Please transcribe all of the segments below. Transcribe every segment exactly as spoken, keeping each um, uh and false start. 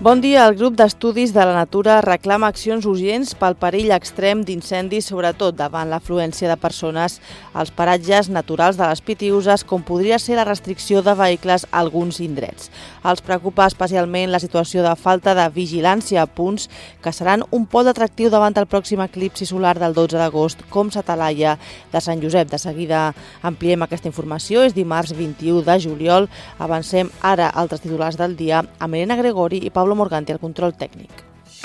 Bon dia. El grup d'estudis de la natura reclama accions urgents pel perill extrem d'incendis, sobretot davant l'afluència de persones als paratges naturals de les Pitiüses, com podria ser la restricció de vehicles a alguns indrets. Els preocupa especialment la situació de falta de vigilància a punts que seran un pol d'atractiu davant el pròxim eclipsi solar del dotze d'agost, com Sa Talaia de Sant Josep. De seguida ampliem aquesta informació. És dimarts vint-i-u de juliol. Avancem ara altres titulars del dia amb Elena Gregori i Pablo Morganti al control tècnic.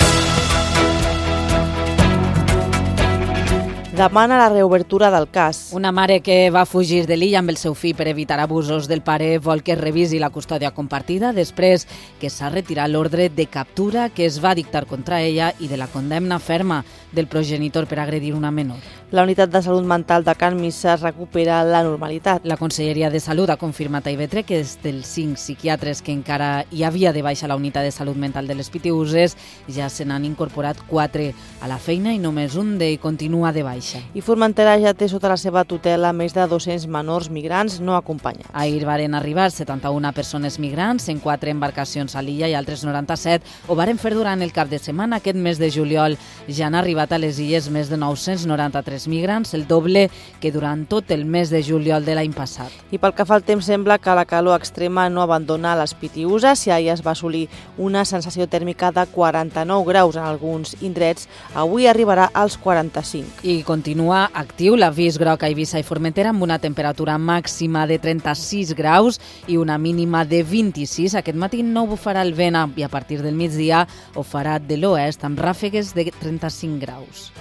Demana la reobertura del cas. Una mare que va fugir de l'illa amb el seu fill per evitar abusos del pare vol que es revisi la custòdia compartida després que s'ha retirat l'ordre de captura que es va dictar contra ella i de la condemna ferma del progenitor per agredir una menor. La unitat de salut mental de Can Missa recupera la normalitat. La Conselleria de Salut ha confirmat a I V tres que des dels cinc psiquiatres que encara hi havia de baixa a la unitat de salut mental de les Pitiüses ja se n'han incorporat quatre a la feina i només un d'ell continua de baixa. I Formentera ja té sota la seva tutela més de dos-cents menors migrants no acompanyats. Ahir varen arribar setanta-una persones migrants en quatre embarcacions a l'illa i altres noranta-set ho varen fer durant el cap de setmana. Aquest mes de juliol ja han arribat a les illes més de nou-cents noranta-tres migrants, el doble que durant tot el mes de juliol de l'any passat. I pel que fa al temps, sembla que la calor extrema no abandona les Pitiüses. Si ahir es va assolir una sensació tèrmica de quaranta-nou graus en alguns indrets, avui arribarà als quaranta-cinc. I continua actiu l'avís groc a Eivissa i Formentera amb una temperatura màxima de trenta-sis graus i una mínima de vint-i-sis. Aquest matí no bufarà el vent i a partir del migdia ho farà de l'oest amb ràfegues de trenta-cinc graus.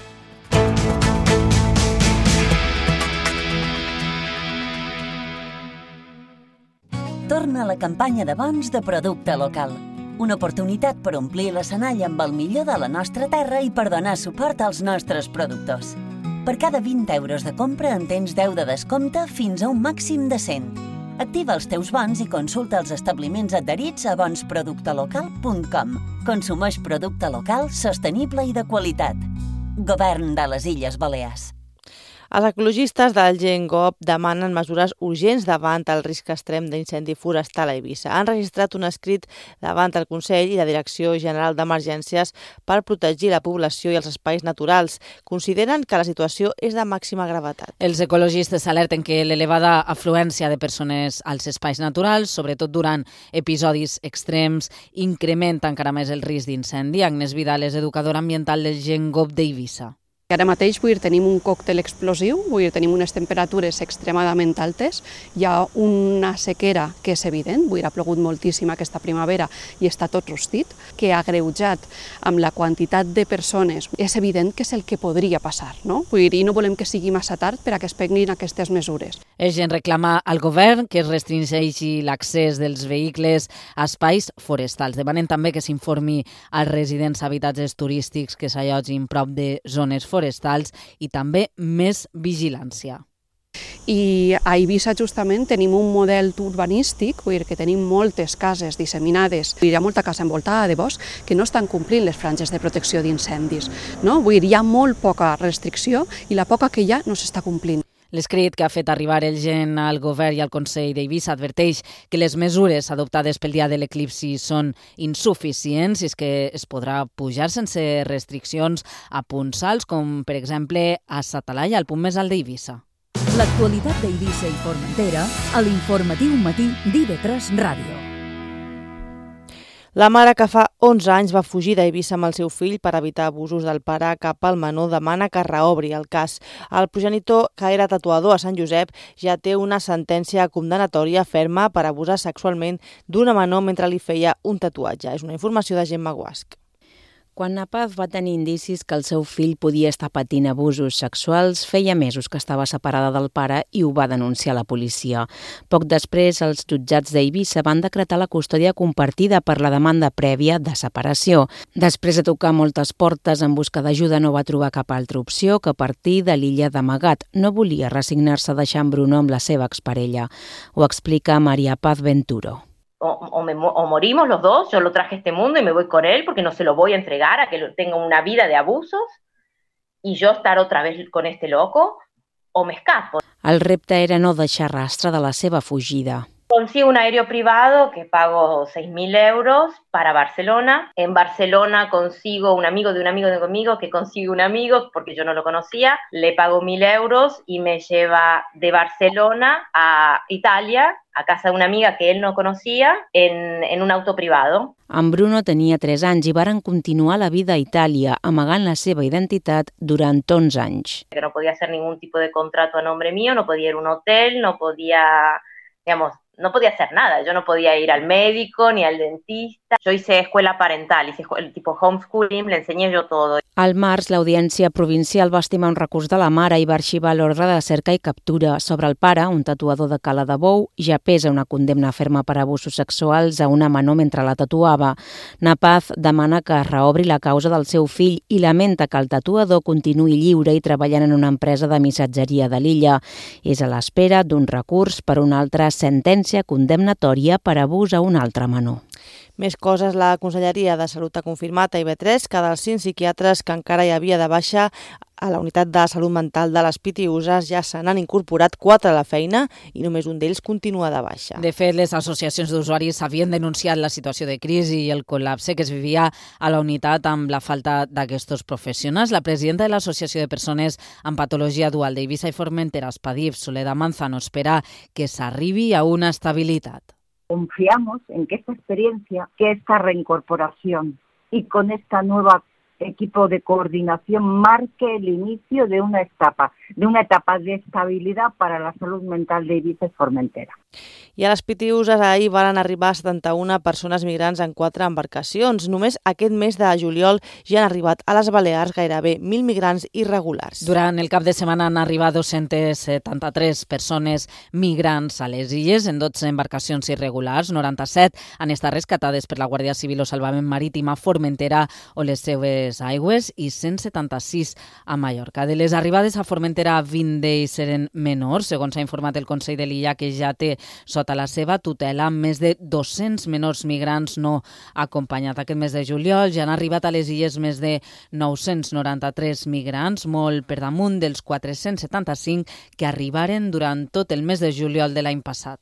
Torna a la campanya de bons de producte local. Una oportunitat per omplir l'escenari amb el millor de la nostra terra i per donar suport als nostres productors. Per cada vint euros de compra en tens deu de descompte fins a un màxim de cent. Activa els teus bons i consulta els establiments adherits a bons producte local punt com. Consumeix producte local, sostenible i de qualitat. Govern de les Illes Balears. Els ecologistes del GenGov demanen mesures urgents davant el risc extrem d'incendi forestal a Eivissa. Han registrat un escrit davant el Consell i la Direcció General d'Emergències per protegir la població i els espais naturals. Consideren que la situació és de màxima gravetat. Els ecologistes alerten que l'elevada afluència de persones als espais naturals, sobretot durant episodis extrems, incrementa encara més el risc d'incendi. Agnès Vidal és educadora ambiental del GenGov d'Eivissa. Ara mateix vull dir, tenim un còctel explosiu, vull dir, tenim unes temperatures extremadament altes, hi ha una sequera que és evident, vull dir, ha plogut moltíssim aquesta primavera i està tot rostit, que ha agreujat amb la quantitat de persones. És evident que és el que podria passar, no? Vull dir, i no volem que sigui massa tard per a que es prenguin aquestes mesures. El Gen reclama al govern que es restringeixi l'accés dels vehicles a espais forestals. Demanen també que s'informi als residents habitatges turístics que s'allotgin prop de zones forestals forestals i també més vigilància. I a Eivissa justament tenim un model urbanístic, vull dir que tenim moltes cases disseminades, vull dir, hi ha molta casa envoltada de bosc que no estan complint les franges de protecció d'incendis, no? Vull dir, hi ha molt poca restricció i la poca que hi ha no s'està complint. L'escrit que ha fet arribar el Gen al govern i al Consell d'Eivissa adverteix que les mesures adoptades pel dia de l'eclipsi són insuficients i és que es podrà pujar sense restriccions a punts alts, com per exemple a Sa Talaia, al punt més alt d'Eivissa. L'actualitat d'Eivissa i Formentera a l'informatiu matí d'I V tres Ràdio. La mare que fa onze anys va fugir d'Eivissa amb el seu fill per evitar abusos del pare cap al menor demana que reobri el cas. El progenitor, que era tatuador a Sant Josep, ja té una sentència condenatòria ferma per abusar sexualment d'una menor mentre li feia un tatuatge. És una informació de Gemma Guasc. Quan la Paz va tenir indicis que el seu fill podia estar patint abusos sexuals, feia mesos que estava separada del pare i ho va denunciar a la policia. Poc després, els jutjats d'Eivissa van decretar la custòdia compartida per la demanda prèvia de separació. Després de tocar moltes portes en busca d'ajuda, no va trobar cap altra opció que partir de l'illa d'amagat. No volia resignar-se a deixar en Bruno amb la seva exparella. Ho explica María Paz Venturo. O, o, me, o morimos los dos, yo lo traje a este mundo y me voy con él porque no se lo voy a entregar a que tenga una vida de abusos y yo estar otra vez con este loco, o me escapo. El repte era no deixar rastre de la seva fugida. Consigo un aéreo privado que pago seis mil euros para Barcelona. En Barcelona consigo un amigo de un amigo de un amigo que consigue un amigo porque yo no lo conocía. Le pago mil euros y me lleva de Barcelona a Italia, a casa de una amiga que él no conocía, en, en un auto privado. En Bruno tenia tres anys i varen continuar la vida a Itàlia, amagant la seva identitat durant onze anys. Que no podía hacer ningún tipo de contrato a nombre mío, no podía ir a un hotel, no podía, digamos, no podía hacer nada. Yo no podía ir al médico ni al dentista. Yo hice escuela parental, hice el tipo homeschooling, le enseñé yo todo. Al març, l'Audiència Provincial va estimar un recurs de la mare i va arxivar l'ordre de cerca i captura. Sobre el pare, un tatuador de Cala de Bou, ja pesa una condemna ferma per abusos sexuals a una menor mentre la tatuava. Napaz demana que es reobri la causa del seu fill i lamenta que el tatuador continuï lliure i treballant en una empresa de missatgeria de l'illa. És a l'espera d'un recurs per una altra sentència condemnatòria per abús a un altre menor. Més coses, la Conselleria de Salut ha confirmat a I V tres que dels cinc psiquiatres que encara hi havia de baixa a la unitat de salut mental de les Pitiüses ja se n'han incorporat quatre a la feina i només un d'ells continua de baixa. De fet, les associacions d'usuaris havien denunciat la situació de crisi i el col·lapse que es vivia a la unitat amb la falta d'aquests professionals. La presidenta de l'Associació de Persones amb Patologia Dual d'Eivissa i Formentera, Spadif, Soledad Manzano, espera que s'arribi a una estabilitat. Confiamos en que esta experiencia, que esta reincorporación y con esta nueva equipo de coordinación marque el inicio de una etapa, de una etapa de estabilidad para la salud mental de Eivissa i Formentera. I a les Pitiüses ahir van arribar setanta-una persones migrants en quatre embarcacions. Només aquest mes de juliol ja han arribat a les Balears gairebé mil migrants irregulars. Durant el cap de setmana han arribat dos-centes setanta-tres persones migrants a les illes en dotze embarcacions irregulars. noranta-set han estat rescatades per la Guàrdia Civil o Salvament Marítim a Formentera o les seues aigües i cent setanta-sis a Mallorca. De les arribades a Formentera, vint d'ells eren menors, segons ha informat el Consell de l'Illa, que ja té sota la seva tutela més de dos-cents menors migrants no acompanyats. Aquest mes de juliol ja han arribat a les illes més de nou-cents noranta-tres migrants, molt per damunt dels quatre-cents setanta-cinc que arribaren durant tot el mes de juliol de l'any passat.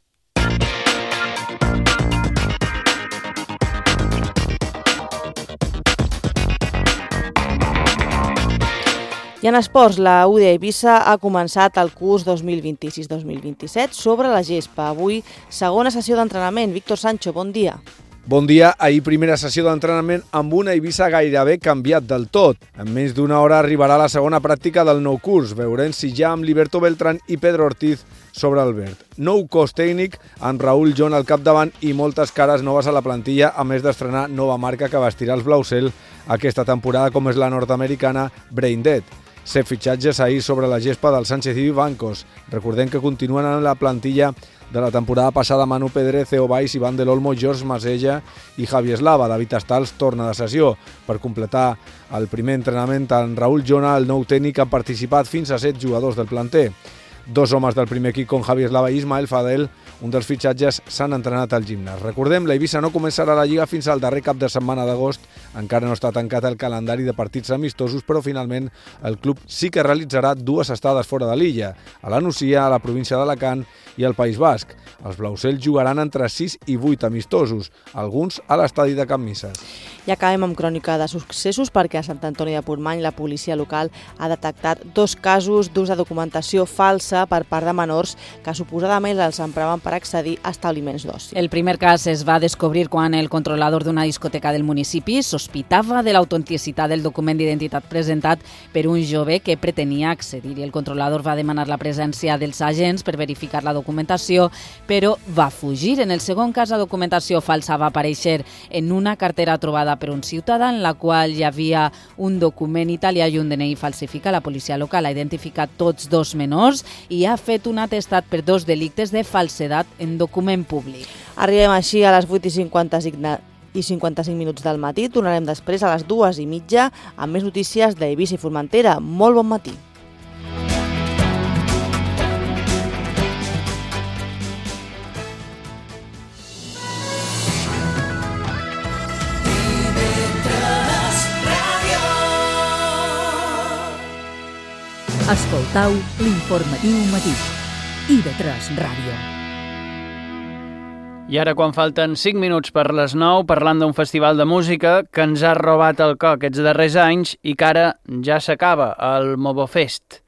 I en esports, la U D A Eivissa ha començat el curs dos mil vint-i-sis dos mil vint-i-set sobre la gespa. Avui, segona sessió d'entrenament. Víctor Sancho, bon dia. Bon dia. Ahir primera sessió d'entrenament amb una Eivissa gairebé canviat del tot. En menys d'una hora arribarà la segona pràctica del nou curs. Veurem si ja amb Liberto Beltrán i Pedro Ortiz sobre el verd. Nou cos tècnic, amb Raúl John al capdavant i moltes cares noves a la plantilla, a més d'estrenar nova marca que vestirà els Blausel aquesta temporada, com és la nord-americana Braindead. Set fitxatges ahir sobre la gespa del Sánchez i Bancos. Recordem que continuen en la plantilla de la temporada passada Manu Pedrez, Theo Valls, Iván del Olmo, George Masella i Javi Eslava. David Astals torna de sessió. Per completar el primer entrenament, en Raúl Jona, el nou tècnic, han participat fins a set jugadors del planter. Dos homes del primer equip, com Javi Eslava i Ismael Fadel, un dels fitxatges, s'han entrenat al gimnàs. Recordem, la Eivissa no començarà la Lliga fins al darrer cap de setmana d'agost. Encara no està tancat el calendari de partits amistosos, però finalment el club sí que realitzarà dues estades fora de l'illa, a la Nucia, a la província d'Alacant i al País Basc. Els Blausels jugaran entre sis i vuit amistosos, alguns a l'estadi de Can Misses. I acabem amb crònica de successos perquè a Sant Antoni de Portmany la policia local ha detectat dos casos d'ús de documentació falsa per part de menors que suposadament els empraven per accedir a establiments d'oci. El primer cas es va descobrir quan el controlador d'una discoteca del municipi sospitava de l'autenticitat del document d'identitat presentat per un jove que pretenia accedir i el controlador va demanar la presència dels agents per verificar la documentació, però va fugir. En el segon cas, la documentació falsa va aparèixer en una cartera trobada per un ciutadà en la qual hi havia un document italià i un D N I falsificat. La policia local ha identificat tots dos menors i ha fet un atestat per dos delictes de falsedat en document públic. Arribem així a les vuit i cinquanta-cinc minuts del matí. Tornarem després a les dues i mitja amb més notícies d'Eivissa i Formentera. Molt bon matí. Escoltau l'informatiu matí. I V tres Ràdio. I ara, quan falten cinc minuts per les nou, parlant d'un festival de música que ens ha robat el cor aquests darrers anys i que ara ja s'acaba, el Movofest.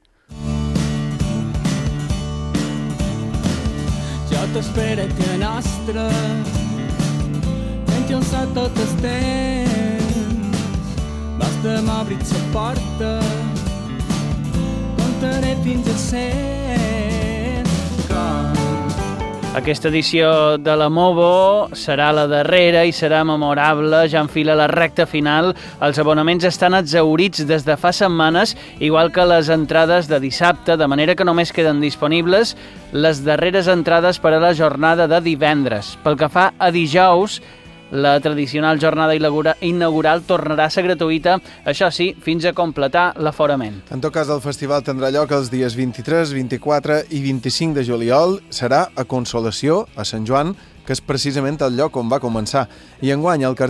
Jo t'espero que nostre menys alçar tot el temps basta m'obrir la porta comptaré fins a cent com. Aquesta edició de la Movo serà la darrera i serà memorable, ja enfila la recta final. Els abonaments estan exhaurits des de fa setmanes, igual que les entrades de dissabte, de manera que només queden disponibles les darreres entrades per a la jornada de divendres. Pel que fa a dijous, la tradicional jornada inaugural tornarà a ser gratuïta, això sí, fins a completar l'aforament. En tot cas, el festival tindrà lloc els dies vint-i-tres, vint-i-quatre i vint-i-cinc de juliol. Serà a Consolació, a Sant Joan, que és precisament el lloc on va començar. I enguany el cartell